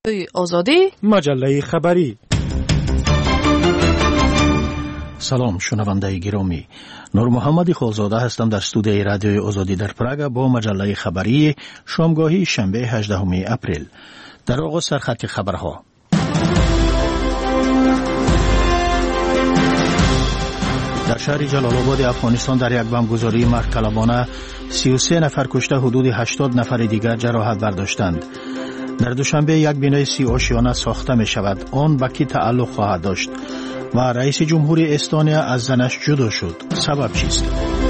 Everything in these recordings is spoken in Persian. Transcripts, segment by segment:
آزادی مجله خبری. سلام شنونده گرامی، نور محمد خالزاده هستم در استودیوی رادیوی آزادی در پراگ با مجله خبری شامگاهی شنبه 18 اپریل. در آغاز سرخط خبرها. در شهر جلال آباد افغانستان در یک بمبگذاری مرکلابانه 33 نفر کشته، حدود 80 نفر دیگر جراحت برداشتند. در دوشنبه یک بینای 30 آشیانه ساخته می شود. آن به کی تعلق خواهد داشت؟ و رئیس جمهوری استونیا از زنش جدا شد. سبب چیست؟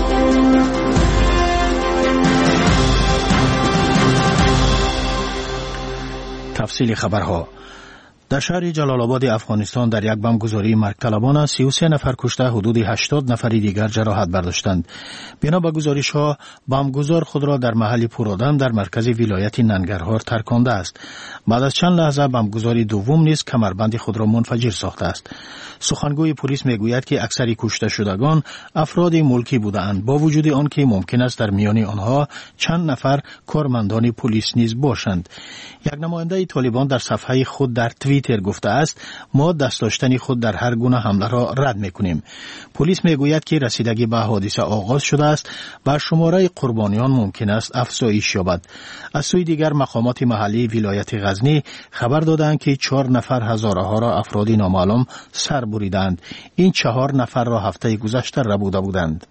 تفصیل خبرها. در شهر جلال آباد افغانستان در یک بمبگذاری مرکلابانه 33 نفر کشته، حدود 80 نفر دیگر جراحت برداشتند. بنا به گزارش‌ها بمبگذار خود را در محل پرآدم در مرکز ولایت ننگرهار ترکانده است. بعد از چند لحظه بمبگذاری دوم نیز کمربند خود را منفجر ساخته است. سخنگوی پلیس میگوید که اکثر کشته شدگان افراد ملکی بودند، با وجود آنکه ممکن است در میان آنها چند نفر کارمندان پلیس نیز باشند. یک نماینده طالبان در صفحه خود در توییتر گفته است: ما دست داشتن خود در هر گونه حمله را رد میکنیم. پلیس میگوید که رسیدگی به حادثه آغاز شده است و شماره قربانیان ممکن است افزایش یابد. از سوی دیگر مقامات محلی ولایت غزنی خبر دادند که 4 نفر هزاره ها را افراد نامعلوم سر بریدند. این 4 نفر را هفته گذشته ربوده بودند.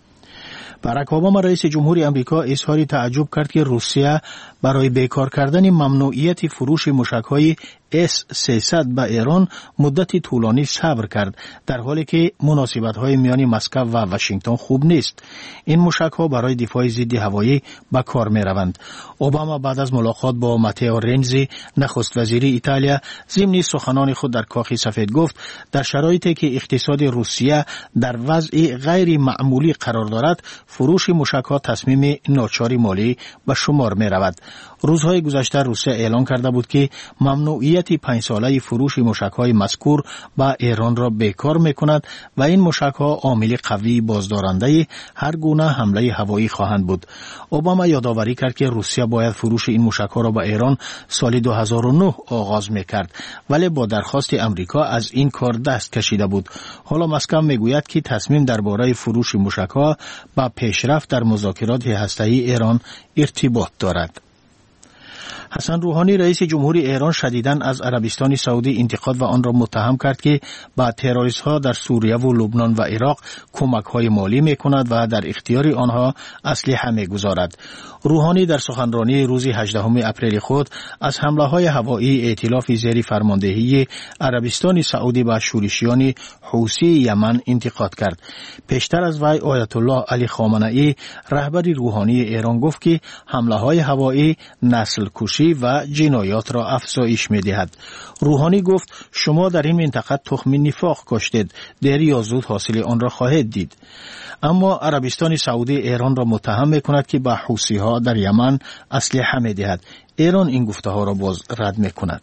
باراک اوباما رئیس جمهوری آمریکا اظهار تعجب کرد که روسیه برای بیکار کردن ممنوعیت فروش موشک‌های S-300 به ایران مدتی طولانی صبر کرد، در حالی که مناسبت‌های میان مسکو و واشنگتن خوب نیست. این موشک‌ها برای دفاع ضد هوایی به کار می‌روند. اوباما بعد از ملاقات با ماتئو رنزی نخست وزیر ایتالیا ضمن سخنان خود در کاخ سفید گفت در شرایطی که اقتصاد روسیه در وضع غیر معمولی قرار دارد، فروش موشک‌ها تصمیم ناچاری مالی به شمار می‌رود. روزهای گذشته روسیه اعلام کرده بود که ممنوعیت 5 ساله فروش موشک‌های مذکور به ایران را بیکار می‌کند و این موشک‌ها عامل قوی بازدارنده هر گونه حمله هوایی خواهند بود. اوباما یادآوری کرد که روسیه باید فروش این موشک‌ها را به ایران سال 2009 آغاز می‌کرد، ولی با درخواست آمریکا از این کار دست کشیده بود. حالا مسکو می‌گوید که تصمیم درباره فروش موشک‌ها با پیشرفت در مذاکرات هسته‌ای ایران ارتباط دارد. حسن روحانی رئیس جمهوری ایران شدیداً از عربستان سعودی انتقاد و آن را متهم کرد که به تروریست‌ها در سوریه و لبنان و عراق کمک‌های مالی می‌کند و در اختیار آنها اسلحه می‌گذارد. روحانی در سخنرانی روز 18 اپریل خود از حمله‌های هوایی ائتلاف زیر فرماندهی عربستان سعودی به شورشیان حوثی یمن انتقاد کرد. پیشتر از وی آیت الله علی خامنه‌ای رهبر روحانی ایران گفت که حمله‌های هوایی نسل کشی و جنایات را افزایش می‌دهد. روحانی گفت شما در این منطقه تخم نفاق کاشتید، دیر یا زود حاصل آن را خواهید دید. اما عربستان سعودی ایران را متهم می‌کند که به حوثی‌ها در یمن اسلحه می‌دهد. ایران این گفته‌ها را باز رد می‌کند.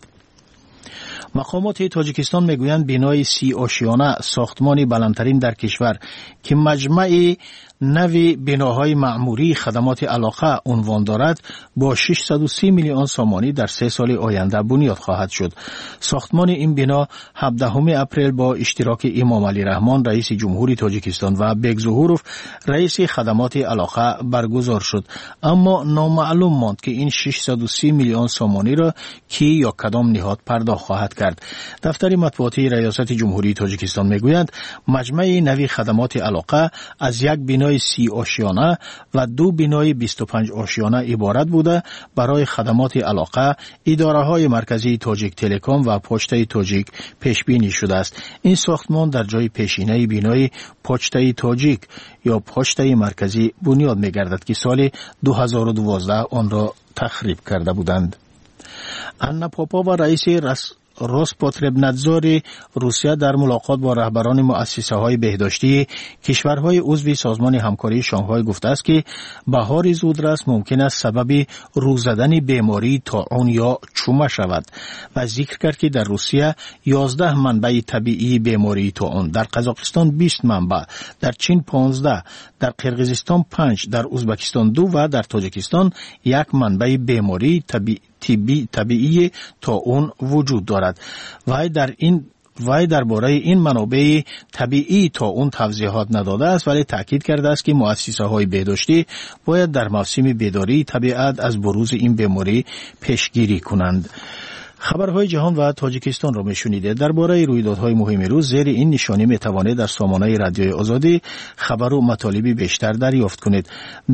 مقامات تاجیکستان میگویند بینای 30 آشیانه ساختمان بلندترین در کشور که مجمع نوی بناهای معموری خدمات علاقه عنوان دارد با 630 میلیون سومانی در 3 سال آینده بنیاد خواهد شد. ساختمان این بنا 17 اپریل با اشتراک امام علی رحمان رئیس جمهوری تاجیکستان و بیگ ظهوروف رئیس خدمات علاقه برگزار شد، اما نامعلوم ماند که این 630 میلیون سومانی را کی یا کدام نهاد پرداخت خواهد کرد. دفتر مطبوعاتی ریاست جمهوری تاجیکستان میگوید مجمع نوی خدمات علاقه از یک بنا 30 آشیانه و 2 بینای 25 آشیانه عبارت بوده. برای خدمات علاقه اداره‌های مرکزی تاجیک تلکام و پشته تاجیک پیش بینی شده است. این ساختمان در جای پیشینه بینای پشته تاجیک یا پشته مرکزی بنیاد می‌گردد که سال 2012 آن را تخریب کرده بودند. آنا پوپووا و رئیس روسپوتربنادزور روسیه در ملاقات با رهبران مؤسسه‌های بهداشتی کشورهای عضو سازمان همکاری شانگهای گفته است که بهار زودرس ممکن است سبب روزدن بیماری طاعون یا چومه شود و ذکر کرد که در روسیه 11 منبع طبیعی بیماری طاعون، در قزاقستان 20 منبع، در چین 15، در قرقیزستان 5، در ازبکستان 2 و در تاجیکستان 1 منبع بیماری طبیعی طاعون وجود دارد. وی درباره این منابع طبیعی طاعون توضیحات نداده است، ولی تاکید کرده است که مؤسسه‌های بهداشتی باید در موسم بیداری طبیعت از بروز این بیماری پیشگیری کنند. خبرهای جهان و تاجیکستان را میشنیده. درباره رویدادهای مهم روز زیر این نشانی میتوانید در سامانه رادیوی آزادی خبر و مطالبی بیشتر دریافت کنید.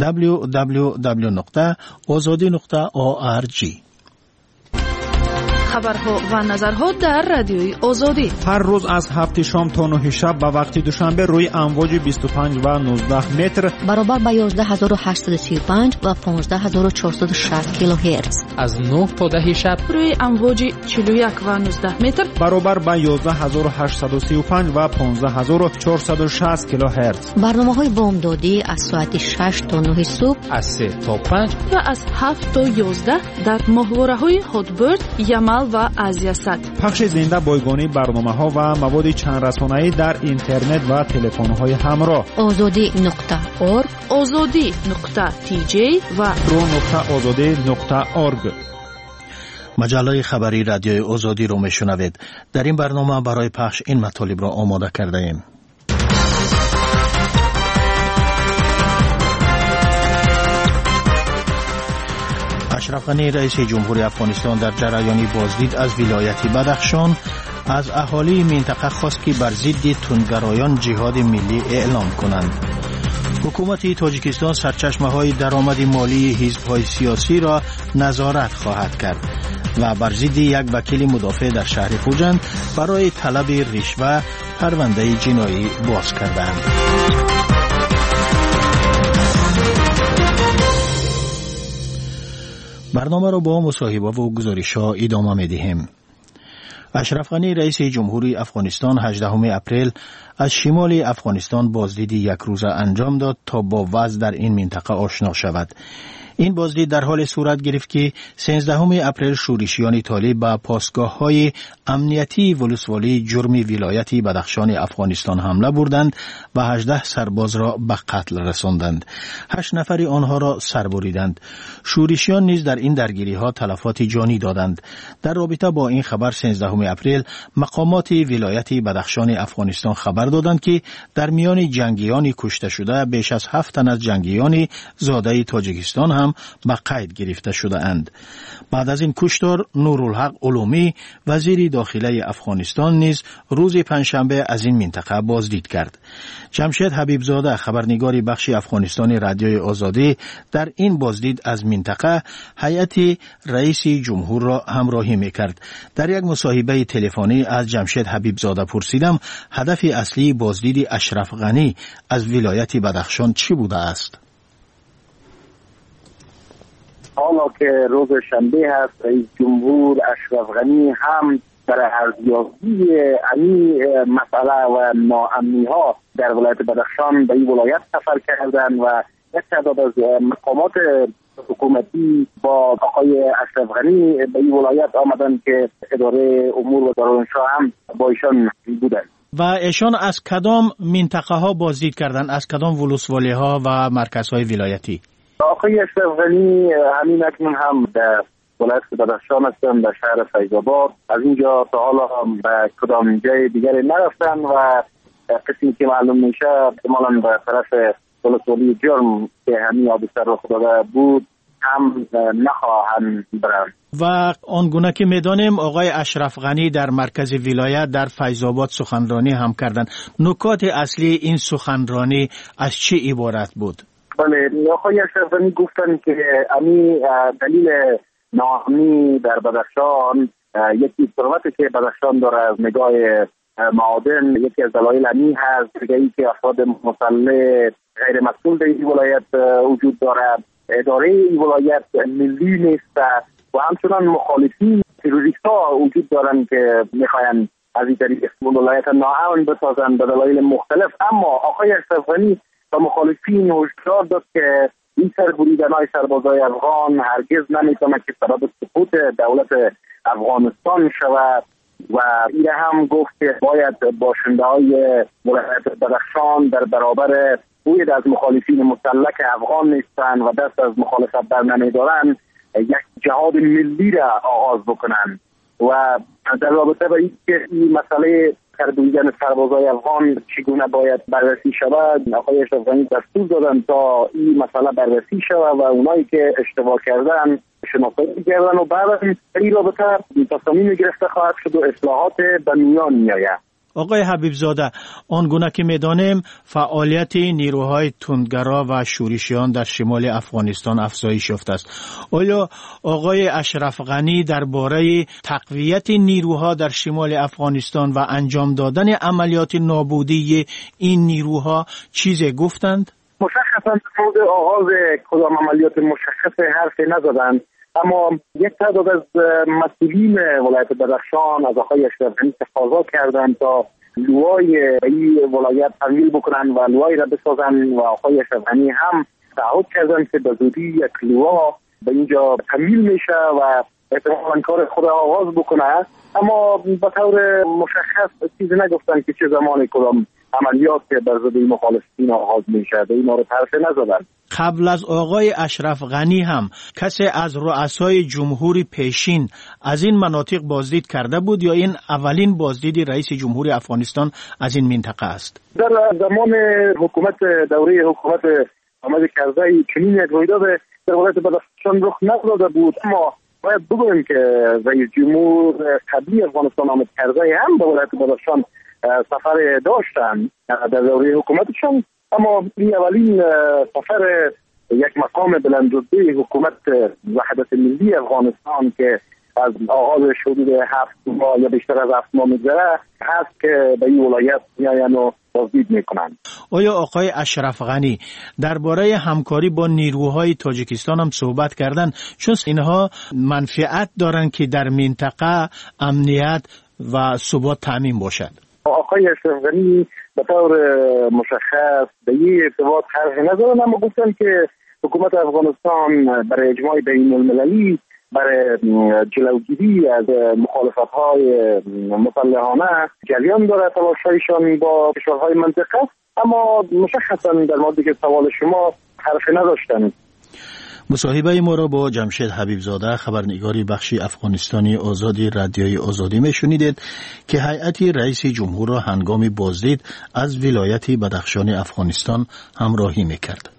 www.azadi.org. خبرها و نظرها در رادیوی آزادی هر روز از 7 شام تا 9 شب به وقت دوشنبه روی امواج 25 و 19 متر برابر با 11835 و 15460 کیلوهرتز. از 9 تا 10 شب روی امواج 41 و 19 متر برابر با 11835 و 15460 کیلوهرتز. برنامه‌های بامدادی از ساعت 6 تا 9 صبح، از 3 تا 5 و از 7 تا 11 در ماهواره‌های هاتبرد، یمل و آزیاسات. پخش زنده بایگانی برنامه‌ها و مواد چند رسانه‌ای در اینترنت و تلفن‌های همراه. azadi.org، azadi.tj و pro.azadi.org. مجله خبری رادیوی آزادی رو میشنوید. در این برنامه برای پخش این مطالب را آماده کرده ایم. اشرف غنی رئیس جمهوری افغانستان در جریان بازدید از ولایت بدخشان از اهالی منطقه خواست که بر ضد تندگرایان جهاد ملی اعلام کنند. حکومت تاجیکستان سرچشمه‌های درآمد مالی حزب‌های سیاسی را نظارت خواهد کرد و بر ضد یک وکیل مدافع در شهر خوجند برای طلب رشوه پرونده جنایی باز کردند. برنامه را با مصاحبه و گزارش‌ها ادامه می‌دهیم. اشرف غنی رئیس جمهوری افغانستان 18 اپریل از شمال افغانستان بازدید یک روزه انجام داد تا با وضع در این منطقه آشنا شود. این بازدید در حال صورت گرفت که 13 اپریل شورشیان طالب به پاسگاه‌های امنیتی ولسوالی جرم ولایت بدخشان افغانستان حمله بردند و 18 سرباز را به قتل رساندند. 8 نفر آنها را سر بریدند. شورشیان نیز در این درگیری‌ها تلفات جانی دادند. در رابطه با این خبر 13 اپریل مقامات ولایت بدخشان افغانستان خبر دادند که در میان جنگیان کشته شده بیش از 7 تن از جنگیان زاده تاجیکستان هم به قید گرفته شده اند. بعد از این کشتار نورالحق علومی وزیر داخله افغانستان نیز روز پنجشنبه از این منطقه بازدید کرد. جمشید حبیبزاده خبرنگار بخش افغانستان رادیوی آزادی در این بازدید از منطقه هیئت رئیس جمهور را همراهی میکرد. در یک مصاحبه تلفنی از جمشید حبیبزاده پرسیدم هدف اصلی بازدید اشرف غنی از ولایت بدخشان چی بوده است؟ حالا که روز شنبه هست، رئیس جمهور اشرف غنی هم برای ارزیابی این مسئله و ناامنی ها در ولایت بدخشان به این ولایت سفر کردن و یک تعداد از مقامات حکومتی با آقای اشرف غنی به این ولایت آمدن که اداره امور و دارالانشا هم با ایشان بودن. و ایشان از کدام منطقه ها بازدید کردن؟ از کدام ولسوالی ها و مرکز های ولایتی؟ آقای اشرف غنی همین اکنون هم در ولایت بدخشان هستن، در شهر فیض‌آباد. از اینجا تا حالا هم به کدام جای دیگری نرفتن و قسمی که معلوم میشه احتمالاً به طرف ولسوالی جرم که همین حادثه رخ داده بود هم نخواهند برند. و آنگونه که میدانیم آقای اشرف غنی در مرکز ولایت در فیض‌آباد سخنرانی هم کردند. نکات اصلی این سخنرانی از چه عبارت بود؟ بله، آقای اشرف غنی گفتن که امی دلیل ناامنی در بدخشان یکی ثروتی که بدخشان داره از نگاه معادن، یکی از دلایل امی هست. دیگه ای که افراد مسلح غیر مسئول در این ولایت وجود داره، اداره این ولایت ملی نیست و همچنان مخالفین تروریست‌ها وجود دارن که میخواین از این طریق ولایت ناامن بسازن به دلایل مختلف. اما آقای اشرف غنی و مخالفین هشدار داد که این سربریدن‌های سربازای افغان هرگز نمیتونه که سبب سقوط دولت افغانستان شود و این هم گفت که باید باشنده‌های ولایت بدخشان در برابر بوید از مخالفین مسلح افغان نیستن و دست از مخالفت بر نمیدارن یک جهاد ملی را آغاز بکنند و در رابطه با اینکه این مسئله کردویدن سربازای افغان چگونه باید بررسی شود، آقای اشرف غنی دستور دادن تا این مسئله بررسی شود و اونایی که اشتباه کردن شناسایی کردن و بعد از این رابطه تصمیم گرفته خواهد شد و اصلاحات به میان میآید. آقای حبیب زاده، آنگونه که می‌دانیم فعالیت نیروهای تندگرا و شورشیان در شمال افغانستان افزایش یافته است. آیا آقای اشرف غنی درباره تقویت نیروها در شمال افغانستان و انجام دادن عملیات نابودی این نیروها چیزی گفتند؟ مشخصاً در آغاز کدام عملیات مشخص حرفی نزدند، اما یک تعداد از مسئولین ولایت بدخشان از آقای اشرف غنی تقاضا کردند تا لوای این ولایت تمویل بکنن و لوای را بسازن و آقای اشرف غنی هم تعهد کردند که به زودی یک لوا به اینجا تمویل میشه و احتمالاً کار خود آغاز بکنه، اما به طور مشخص چیزی نگفتن که چه زمانی کدام عملیات بر ضد مخالفین آغاز میشه. به اینا رو طرف نزدن. قبل از آقای اشرف غنی هم کسی از رؤسای جمهوری پیشین از این مناطق بازدید کرده بود یا این اولین بازدید رئیس جمهوری افغانستان از این منطقه است؟ در زمان دوره حکومت محمد کرزی چنین یک رویداد در ولایت بدخشان رخ نداده بود، اما باید بگوییم که رئیس جمهور قبلی افغانستان محمد کرزی هم به ولایت بدخشان سفر داشتن در دوره حکومتشان، اما این اولین سفر یک مقام بلندرتبه حکومت وحدت ملی افغانستان که از آغاز حدود 7 ماه یا بیشتر از 7 ماه میگذره هست که به این ولایت میاین و بازدید میکنند. آیا آقای اشرف غنی درباره همکاری با نیروهای تاجیکستان هم صحبت کردند، چون اینها منفعت دارند که در منطقه امنیت و ثبات تامین باشد؟ آقای اشرف غنی به طور مشخص به این ارتباط حرفی نزدن، اما گفتن که حکومت افغانستان برای اجماع بین المللی برای جلوگیری از مخالفت‌های مسلحانه جریان داره تلاش‌هایشان با کشورهای منطقه، اما مشخصا در موردی که سوال شما حرفی نداشتن. مصاحبه ما را با جمشید حبیب زاده خبرنگاری بخش افغانستانی آزادی رادیوی آزادی میشنیدید که هیئت رئیس جمهور را هنگام بازدید از ولایت بدخشان افغانستان همراهی میکرد.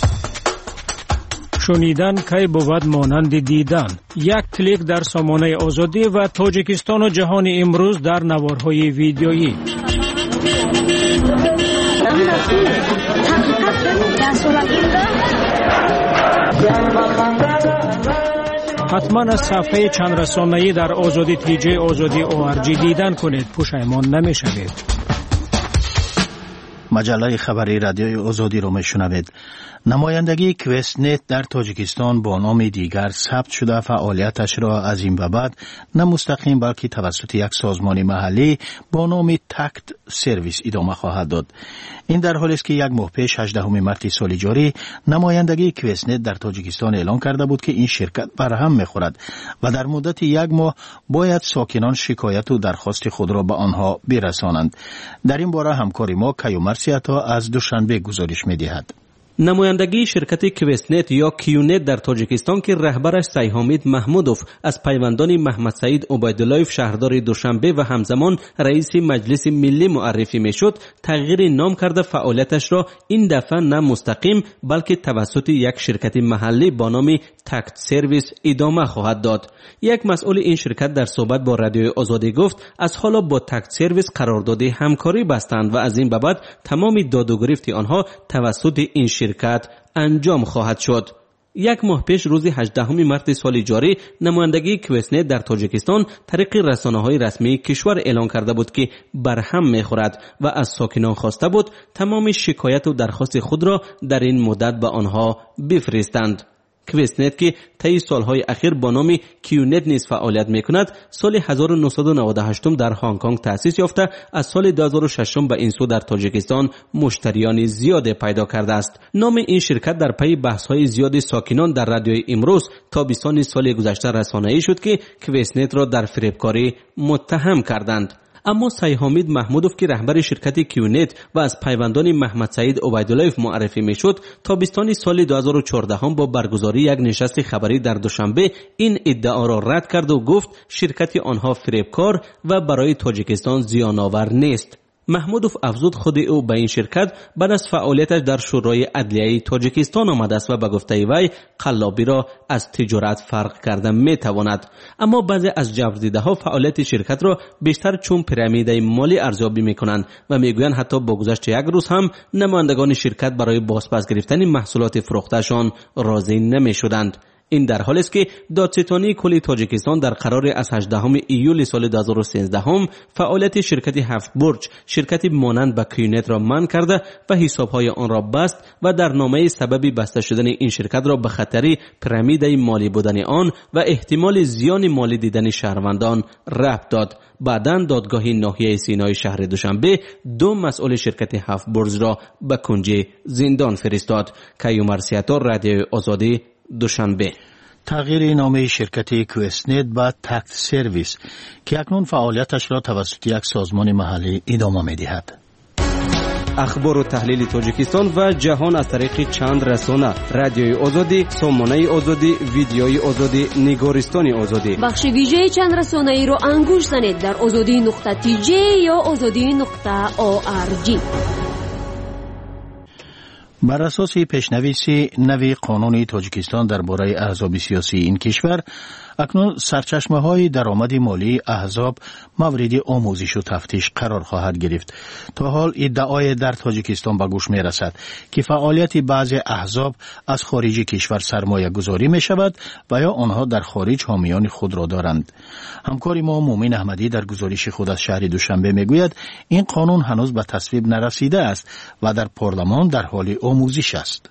شنیدن کی بود مانند دیدن. یک کلیک در سامانه آزادی و تاجیکستان و جهان امروز در نوارهای ویدیویی. حتما از صفحه چند رسانه‌ای در آزادی تیجی آزادی ORG دیدن کنید، پشیمان نمی‌شوید. مجله خبری رادیوی آزادی را میشنوید. نمایندگی کویسنت در تاجیکستان با نام دیگر ثبت شده فعالیتش را از این به بعد نه مستقیم بلکه توسط یک سازمان محلی با نام تکت سرویس ادامه خواهد داد. این در حالی است که یک ماه پیش 18 مارس سال جاری نمایندگی کویسنت در تاجیکستان اعلام کرده بود که این شرکت برهم میخورد و در مدت یک ماه باید ساکنان شکایت و درخواست خود را به آنها برسانند. در این باره همکار ما کیومرسیاتا از دوشنبه گزارش می‌دهد. نمایندگی شرکت کویسنت یا کیونت در تاجیکستان که رهبرش سیحامید محمودوف از پیوندان محمد سعید عبیداللهیف شهردار دوشنبه و همزمان رئیس مجلس ملی معرفی میشد، تغییر نام کرده فعالیتش را این دفعه نه مستقیم بلکه توسط یک شرکت محلی با نام تکت سرویس ادامه خواهد داد. یک مسئول این شرکت در صحبت با رادیوی آزادی گفت از حالا با تکت سرویس قرارداد همکاری بستند و از این به بعد تمام داد و گرفت آنها توسط این شرکت انجام خواهد شد. یک ماه پیش روز 18 مارس سال جاری نمایندگی کویسنت در تاجیکستان طریق رسانه‌های رسمی کشور اعلام کرده بود که برهم می‌خورد و از ساکنان خواسته بود تمام شکایت و درخواست خود را در این مدت به آنها بفرستند. کویسنت که طی سالهای اخیر با نام کیونت نیز فعالیت میکند، سال 1998 در هنگ کنگ تأسیس یافته از سال 2006 به این سو در تاجیکستان مشتریان زیاد پیدا کرده است. نام این شرکت در پی بحث‌های زیاد ساکنان در رادیوی امروز تابستان سال گذشته رسانه‌ای شد که کویسنت را در فریبکاری متهم کردند. اما سیحامید محمودوف که رهبر شرکت کیونت و از پیوندان محمد سعید عبیداللهیف معرفی میشد، تابستان سال 2014 با برگزاری یک نشست خبری در دوشنبه این ادعا را رد کرد و گفت شرکت آنها فریبکار و برای تاجیکستان زیان آور نیست. محمودوف افزود خود او به این شرکت بعد از فعالیتش در شورای عدلیه تاجیکستان آمده است و به گفته وی قلابی را از تجارت فرق کرده می تواند. اما بعضی از جبردیده ها فعالیت شرکت را بیشتر چون پیرامید مالی ارزیابی می کنند و می گویند حتی با گذشت یک روز هم نمایندگان شرکت برای بازپس گرفتن محصولات فروختهشان راضی نمی شدند. این در حالی است که دادستانی کل تاجیکستان در قرار از 18 ایول سال 2013 فعالیت شرکت هفت برج شرکتی مانند به کیونت را منع کرده و حسابهای آن را بست و در نامه سببی بسته شدن این شرکت را به خطر پیرامید مالی بودن آن و احتمال زیان مالی دیدن شهروندان ربط داد. بعداً دادگاه ناحیه سینای شهر دوشنبه 2 مسئول شرکت هفت برج را به کنج زندان فرستاد. کیومر سیاتور، رادیو آزادی، دوشنبه. تغییر نام شرکت کوستنت به تکت سرویس که اکنون فعالیتش را توسط یک سازمان محلی ادامه می‌دهد. اخبار و تحلیل تاجیکستان و جهان از طریق چند رسانه: رادیوی آزادی، سامانه آزادی، ویدیوی آزادی، نگارستان آزادی. بخش ویژه چند رسانه‌ای را انگوش زنید در azadi.tj یا azadi.org. بر اساس پیشنویس نوی قانون تاجیکستان درباره احزاب سیاسی این کشور، اکنون سرچشمه‌های درآمد مالی احزاب مورد آموزش و تفتیش قرار خواهد گرفت. تا حال ادعای در تاجیکستان به گوش می‌رسد که فعالیت بعضی احزاب از خارج کشور سرمایه گذاری می شود و یا آنها در خارج حامیان خود را دارند. همکار ما مومن احمدی در گزارش خود از شهر دوشنبه میگوید این قانون هنوز به تصویب نرسیده است و در پارلمان در حال آموزش است.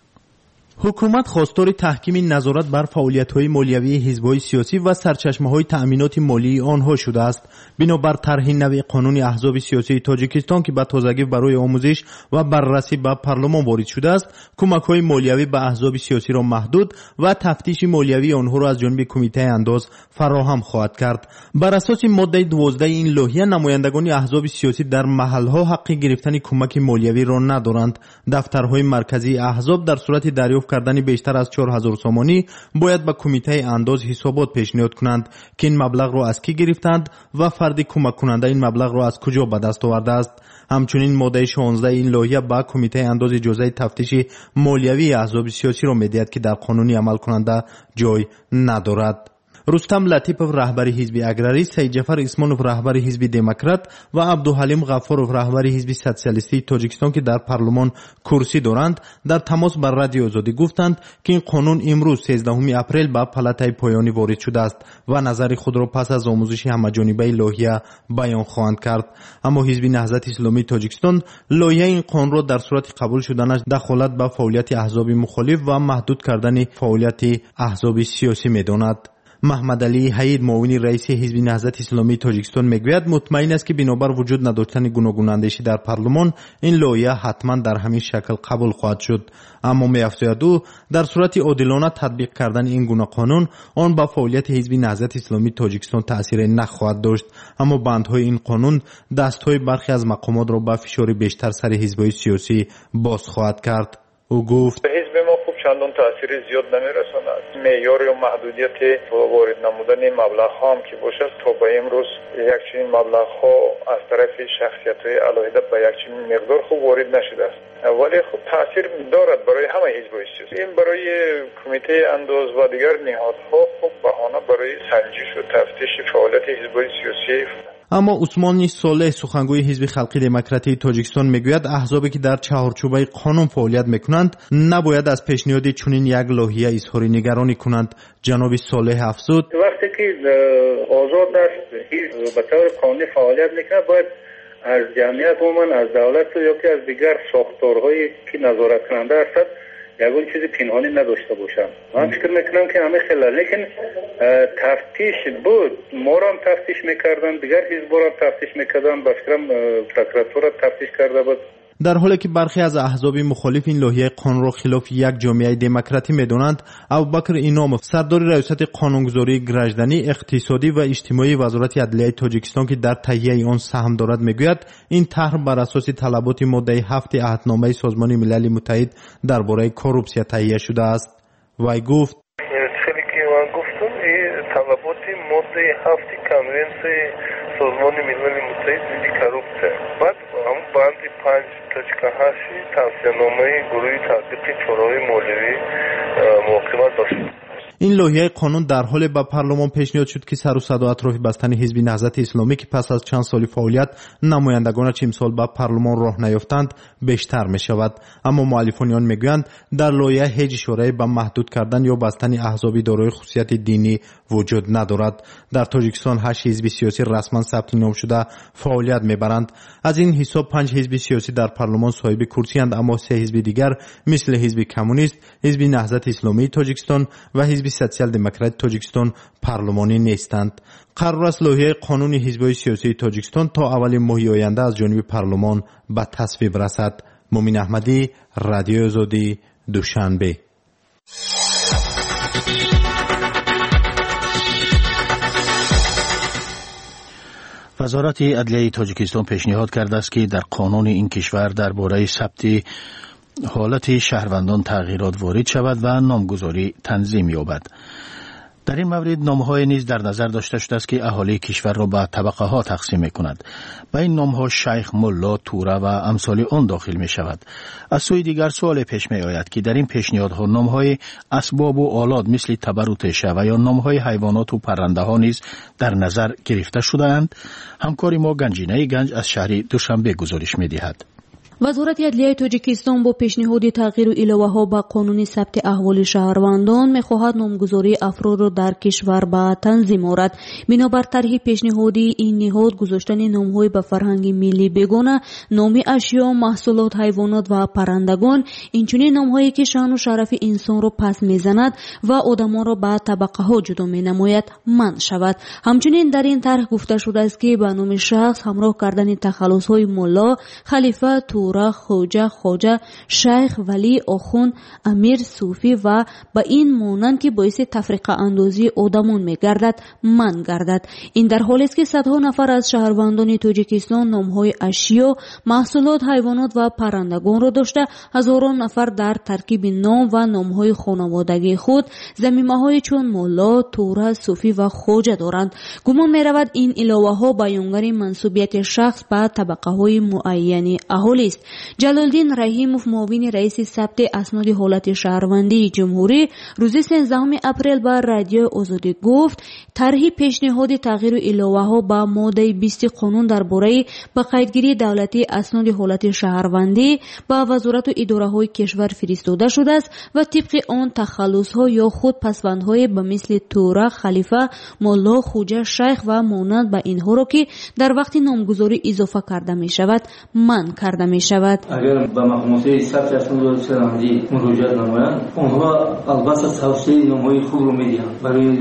حکومت خواستار تحکیم نظارت بر فعالیت‌های مالیوی حزب‌های سیاسی و سرچشمه‌های تأمینات مالی آنها شده است. بنابر طرح نوی قانون احزاب سیاسی تاجیکستان که به تازگی برای آموزش و بررسی به پارلمان وارد شده است، کمک‌های مالیوی به احزاب سیاسی را محدود و تفتیش مالیوی آنها را از جانب کمیته انداز فراهم خواهد کرد. بر اساس ماده 12 این لایحه، نمایندگان احزاب سیاسی در محل‌ها حق گرفتن کمک مالیوی را ندارند. دفترهای مرکزی احزاب در صورت دریافت کردن بیشتر از 4000 سامانی باید به کمیته انداز حسابات پیشنهاد کنند که این مبلغ را از کی گرفتند و فرد کمک کننده این مبلغ را از کجا به دست آورده است. همچنین ماده 16 این لایحه به کمیته انداز اجازه تفتیش مالیوی احزاب سیاسی را می‌دهد که در قانونی عمل کننده جای ندارد. رستم لطیفوف رهبر حزب اگراری، سید جعفر اسمانوف رهبر حزب دموکرات و عبدالحلیم غفاروف رهبر حزب سوسیالیستی تاجیکستان که در پارلمان کرسی دارند، در تماس با رادیو آزادی گفتند که این قانون امروز 13 اپریل به پالاتای پایانی وارد شده است و نظر خود را پس از آموزش همه‌جانبه لایحه بیان خواهند کرد. اما حزب نهضت اسلامی تاجیکستان لایحه این قانون را در صورت قبول شدنش دخالت به فعالیت احزاب مخالف و محدود کردن فعالیت احزاب سیاسی می‌داند. محمد علی حید، معاون رئیس حزب نهضت اسلامی تاجیکستان میگوید مطمئن است که بنابر وجود نداشتن گوناگون اندیشی در پارلمان این لایحه حتما در همین شکل قبول خواهد شد. اما می‌افزاید او در صورت عادلانه تطبیق کردن این گونه قانون آن با فعالیت حزب نهضت اسلامی تاجیکستان تأثیر نخواهد داشت. اما بندهای این قانون دستهای برخی از مقامات را به فشار بیشتر سر حزب‌های سیاسی باز خواهد کرد. او گفت چندان تاثیر زیاد نمیرساند. معیار و محدودیت وارد نمودن مبلغ ها هم که باشد تا به امروز یک چنین مبلغ ها از طرف شخصیت های علاهده به یک چنین مقدار خوب وارد نشده است، ولی خب تاثیر دارد برای همه حزب‌های سیاسی. این برای کمیته انداز و دیگر نهادها خب بهانه برای سنجش و تفتیش فعالیت حزب‌های سیاسی. اما عثمان صالح سخنگوی حزب خلقی دموکراتی تاجیکستان میگوید احزابی که در چهارچوبه قانون فعالیت میکنند نباید از پیشنهاد چنین یک لایحه اظهار نگرانی کنند. جناب صالح افزود وقتی که آزاد است حزب به طور قانونی فعالیت میکنه باید از جمعیت عموما از دولت یا که از دیگر ساختارهایی که نظارت کننده هستند یگون چیزی پنهانی نداشته باشم. من فکر میکنم که همه خیلی لیکن تفتیش بود، ما را هم تفتیش میکردن، دیگر حزب را هم تفتیش میکردن، با فکرم پروکراتور را تفتیش کرده بود. در حالی که برخی از احزاب مخالف این لایحه قانون را خلاف یک جامعه دموکراتی می‌دانند، ابوبکر اینامov سردار ریاست قانونگذاری گردنی اقتصادی و اجتماعی وزارت عدلیه تاجیکستان که در تهیه آن سهم دارد میگوید این طرح بر اساس طلبات ماده 7 عهدنامه سازمان ملل متحد درباره کورپسیا تهیه شده است. وی گفت طلبات ماده 7 کنونسیون سازمان ملل متحد ضد کورپسیا بعد هم بند 5.8 توصیه‌نامه گروه تطبیق چاره‌های مالیوی محاکمه داشت. این لایحه قانون در حال به پارلمان پیشنهاد شد که سر و صدا اطراف بستن حزب نهضت اسلامی که پس از چند سال فعالیت نمایندگانش امسال به پارلمان راه نیافتند بیشتر می شود. اما مؤلفان آن میگویند در لایحه هیچ اشاره به محدود کردن یا بستن احزاب دارای خصوصیت دینی وجود ندارد. در تاجیکستان 8 حزب سیاسی رسما ثبت نام شده فعالیت میبرند. از این حساب 5 حزب سیاسی در پارلمان صاحب کرسی اند، اما 3 حزب دیگر مثل حزب کمونیست، حزب نهضت اسلامی تاجیکستان و حزب سوسیال دموکرات تاجیکستان پارلمانی نیستند. قرار است لایحه قانون حزب‌های سیاسی تاجیکستان تا اول ماه آینده از جانب پارلمان به تصویب رسد. مومن احمدی، رادیو آزادی، دوشنبه. وزارت عدلیه تاجیکستان پیشنهاد کرده است که در قانون این کشور درباره ثبت حالت شهروندان تغییرات وارد شود و نامگذاری تنظیم یابد. در این مورد نامهای نیز در نظر داشته شده است که اهالی کشور را به طبقه ها تقسیم می کند. به این نامها شیخ، ملا، توره و امثال آن داخل می شود. از سوی دیگر سوال پیش می آید که در این پیشنهادها نامهای اسباب و آلات مثل تبر و تشه و یا نامهای حیوانات و پرنده ها نیز در نظر گرفته شده اند. همکار ما گنجینه گنج از شهر دوشنبه گزارش می دهد. وزارت عدلیه تاجیکستان با پیشنهاد تغییر الهه‌ها به قانون ثبت احوال شهروندان می‌خواهد نامگذاری افراد را در کشور به تنظیم آورد. بنابر طرح پیشنهادی این نهاد گذاشتن نام‌های به فرهنگ ملی بیگانه، نام اشیا، محصولات، حیوانات و پرندگان، اینچنین نام‌هایی که شأن و شرف انسان را پس می‌زند و آدم‌ها را به طبقه‌ها جدا می‌نماید منع شود. همچنین در این طرح گفته شده است که به نام شخص همراه کردن تخلص‌های ملا، خلیفه، توره، خواجه، شیخ، ولی، آخوند، امیر، صوفی و با این مانند که باعث تفرقه اندازی آدمان میگردد منع گردد. این در حالی است که صدها نفر از شهروندان تاجیکستان نامهای اشیا، محصولات، حیوانات و پرندگان را داشته، هزاران نفر در ترکیب نام و نامهای خانوادگی خود ضمیمه‌های چون ملا، توره، صوفی و خواجه دارند. گمان می‌رود این الهه‌ها بیانگر منسوبیت شخص به طبقه‌های معینی اهالی است. جلالدین رحیموف، معاون رئیس ثبت اسناد حالت شهروندی جمهوری، روز 13 اپریل به رادیو آزادی گفت طرح پیشنهاد تغییر الهه‌ها به ماده 20 قانون درباره به قیدگیری دولتی اسناد حالت شهروندی به وزارت و اداره‌های کشور فرستاده شده است و طبق آن تخلص‌ها یا خود پسوندهای به مثل توره، خلیفه، ملا، خوجه، شیخ و مانند به اینها را که در وقت نامگذاری اضافه کرده می شود منع کرده می شود. اگر به مقامات ثبت اسناد شهروندی مراجعه نمایند، آنها البته توصیه نامه‌های خوب رو می‌دهند برای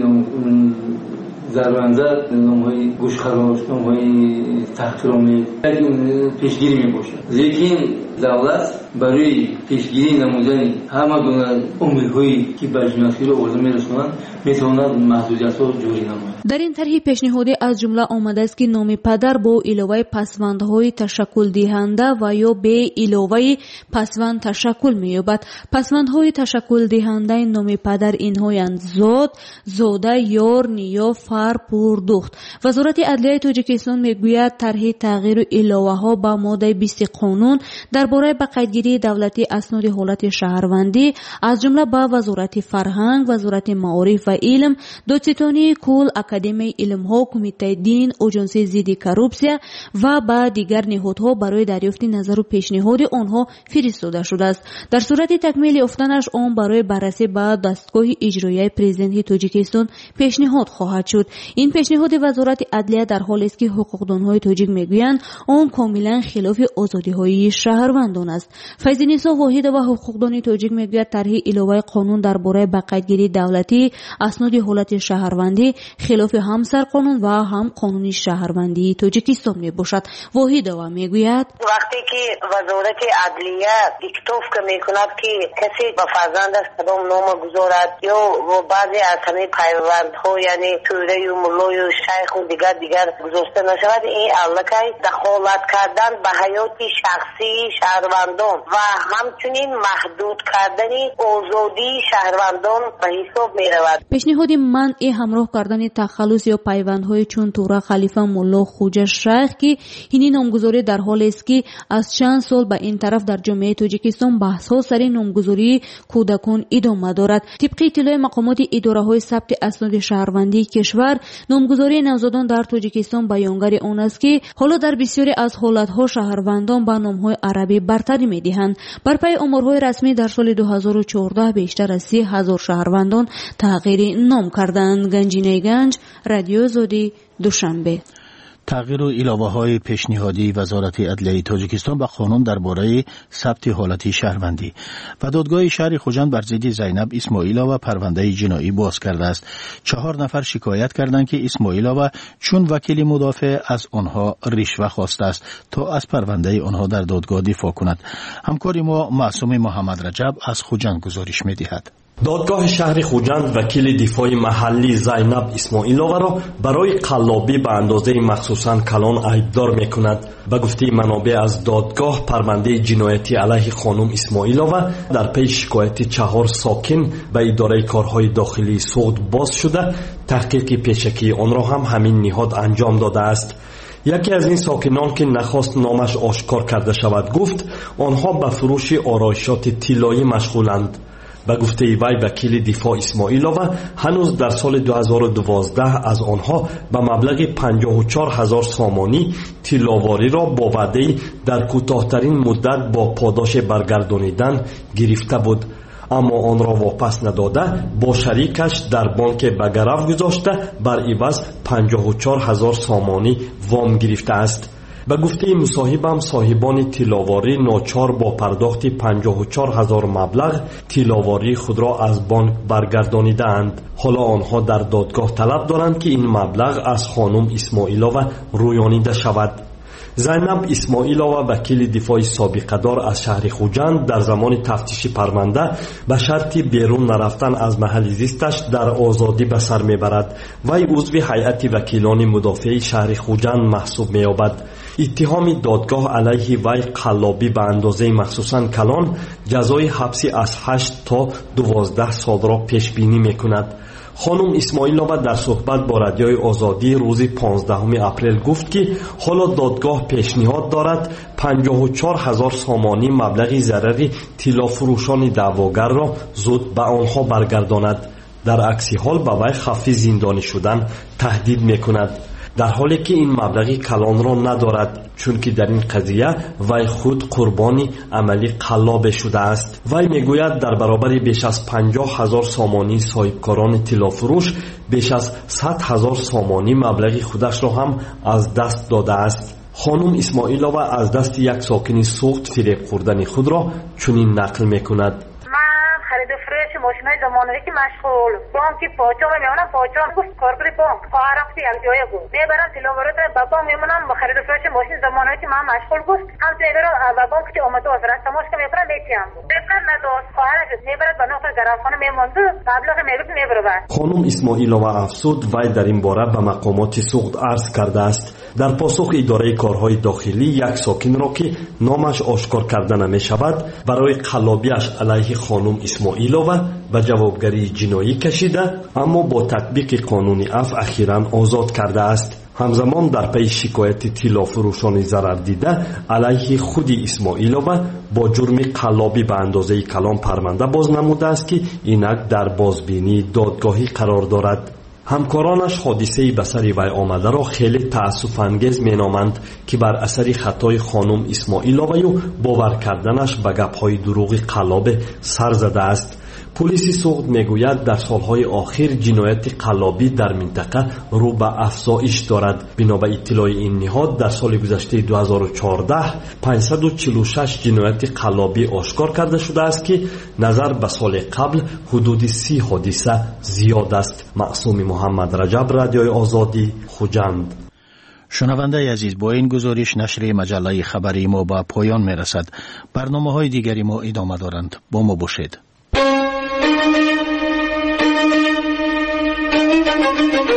ضرورنده نامه‌های گوشخراش، نامه‌های تحقیرآمیز پیشگیری می‌باشد. لیکن دولت برای پیشگیری نمودن همه گونه امیدهایی که به جمعیت را آورده می‌رسانند می‌تواند محدودیت‌ها جاری نماید. در این طرح پیشنهادی از جمله آمده است که نام پدر با علاوه پسوندهای تشکل دهنده و یا به علاوه پسوند تشکل می‌یابد. پسوندهای تشکل دهنده نام پدر اینهایند زاد، زاده، یار، نیا، فر، پور، دخت. وزارت عدلیه تاجیکستان میگوید طرح تغییر الهه‌ها به ماده 20 قانون درباره به قیدگیری دولتی اسناد حالت شهروندی از جمله به وزارت فرهنگ، وزارت معارف و علم، دادستانی کل، اکادمی علم‌ها، کمیته دین، اژانسی ضد کورپسیا و با دیگر نهادها برای دریافت نظر و پیشنهاد آنها فرستاده شده است. در صورت تکمیل یافتنش آن برای بررسی به دستگاه اجرایی پرزیدنت تاجیکستان پیشنهاد خواهد شد. این پیشنهاد وزارت عدلیه در حالی است که حقوقدان‌های تاجیک میگویند آن کاملا خلاف آزادی‌های شهروندی شهروندان است. فیض‌نیسا واحد و حقوقدان تاجیک میگوید طرح علاوه قانون درباره به قیدگیری دولتی اسناد حالت شهروندی خلاف هم سرقانون و هم قانون شهروندی تاجیکستان میباشد. واحد و میگوید وقتی که وزارت عدلیه اکتاف میکند که کسی به فرزندش کدام نام گذارد یا بعضی از همه پیوندها یعنی توره و ملای و شیخ و دیگر گذاشته نشود، این علکه دخالت کردن به حیات شخصی شهروندان و همچنین محدود کردن آزادی شهروندان به حساب می رود. پیشنهاد منع همراه کردن تخلص یا پیوندهای چون توره خلیفه ملا خوجه شیخ که این نامگذاری در حال است که از چند سال به این طرف در جامعه تاجیکستان بحث ها سر نامگذاری کودکان ادامه دارد. طبق اطلاع مقامات اداره های ثبت اسناد شهروندی کشور، نامگذاری نوزادان در تاجیکستان بیانگر آن است که حالا در بسیاری از حالتها شهروندان به نامهای عربی برتری می‌دهند. بر پای آمارهای رسمی در سال 2014 بیشتر از 30,000 شهروندان تغییر نام کردند. گنجینه گنج، رادیو آزادی، دوشنبه. تغییر و علاوه‌های پیشنهادی وزارت عدلیه تاجیکستان به قانون درباره ثبت حالت شهروندی و دادگاه شهر خوجند بر ضد زینب اسماعیلووا پرونده جنایی باز کرده است. 4 نفر شکایت کردند که اسماعیلووا چون وکیل مدافع از آنها رشوه خواسته است تا از پرونده آنها در دادگاه دفاع کند. همکار ما معصوم محمد رجب از خوجند گزارش می‌دهد. دادگاه شهر خوجند وکیل دفاع محلی زینب اسماعیلووا را برای قلابی به اندازه مخصوصاً کلان ایبدار می‌کند. به گفته منابع از دادگاه، پرونده جنایتی علیه خانم اسماعیلووا در پی شکایت 4 ساکن به اداره کارهای داخلی سوخت باز شده. تحقیق پیشکی آن را هم همین نهاد انجام داده است. یکی از این ساکنان که نخواست نامش آشکار کرده شود گفت آنها به فروش آرایشات طلایی مشغولند. به گفته وی وکیل دفاع اسماعیلووا هنوز در سال 2012 از آنها به مبلغ 54,000 سامانی طلاواری را با وعده در کوتاه‌ترین مدت با پاداش برگردانیدن گرفته بود، اما آن را واپس نداده با شریکش در بانک به گرو گذاشته بر عوض 54,000 سامانی وام گرفته است. به گفته مصاحبم صاحبان طلاواری ناچار با پرداخت 54,000 مبلغ طلاواری خود را از بانک برگردانیدند. حالا آنها در دادگاه طلب دارند که این مبلغ از خانم اسماعیلووا رویانیده شود. زینب اسماعیلووا وکیل دفاع سابقه دار از شهر خوجند در زمان تفتیش پرونده به شرط بیرون نرفتن از محل زیستش در آزادی به سر میبرد. وی عضو هیئت وکیلان مدافع شهر خوجند محسوب مییابد. اتهام دادگاه علیه وی قلابی به اندازه مخصوصاً کلان جزای حبسی از 8 تا 12 سال را پیش بینی میکند. خانم اسماعیلووا در صحبت با رادیوی آزادی روز 15 اپریل گفت که حالا دادگاه پیشنهاد دارد 54,000 سامانی مبلغ ضرر طلا فروشان دعواگر را زود به آنها برگرداند. در عکس حال به وی خفی زندانی شدن تهدید میکند، در حالی که این مبلغ کلان را ندارد، چون که در این قضیه وی خود قربانی عملی قلاب شده است. وی میگوید در برابر بیش از 50,000 سامانی صاحبکاران طلا فروش بیش از 100,000 سامانی مبلغ خودش را هم از دست داده است. خانم اسماعیلووا از دست یک ساکن سوخت فریب خوردن خود را چنین نقل میکند. ماشینای زمانه‌ای که مشغول بانک پاچا میمونم، پاچا گفت کارگر بانک خواهرم یک جای بود میبرم طلاوارات با بانک میمونم با خرید و فروش ماشین زمانه‌ای که من مشغول بود هم میبرم و بانک که اومده از راست تماس که میبرم میتیام بهتر نداشت خواهرش میبرد به نقطه گرافخانه میمونده مبلغ میگفت میبره. خانم اسماعیلووا افسود وی در این باره به مقامات سوخت عرض کرده است. در پاسخ اداره کارهای داخلی یک ساکن را که نامش آشکار کرده نمیشود برای قلابیش علیه خانم اسماعیلووا به جوابگری جنایی کشیده، اما با تطبیق قانون عفو اخیراً آزاد کرده است. همزمان در پی شکایت طلا فروشان ضرر دیده علیه خود اسماعیلووا با جرم قلابی به اندازه کلان پرونده باز نموده است که اینک در بازبینی دادگاهی قرار دارد. همکارانش حادثه به سر وی آمده را خیلی تأسف انگیز مینامند که بر اثر خطای خانم اسماعیلووا و باور کردنش به گپ‌های دروغ قلاب سر زده است. پلیس سوخت میگوید در سالهای آخر جنایت قلابی در منطقه رو به افزایش دارد. بنا به اطلاع این نهاد در سال گذشته 2014 546 جنایت قلابی آشکار کرده شده است که نظر به سال قبل حدود 30 حادثه زیاد است. معصوم محمد رجب، رادیوی آزادی، خوجند. شنونده عزیز، با این گزارش نشر مجله خبری ما به پایان می رسد. برنامه های دیگری ما ادامه دارند. با ما باشید.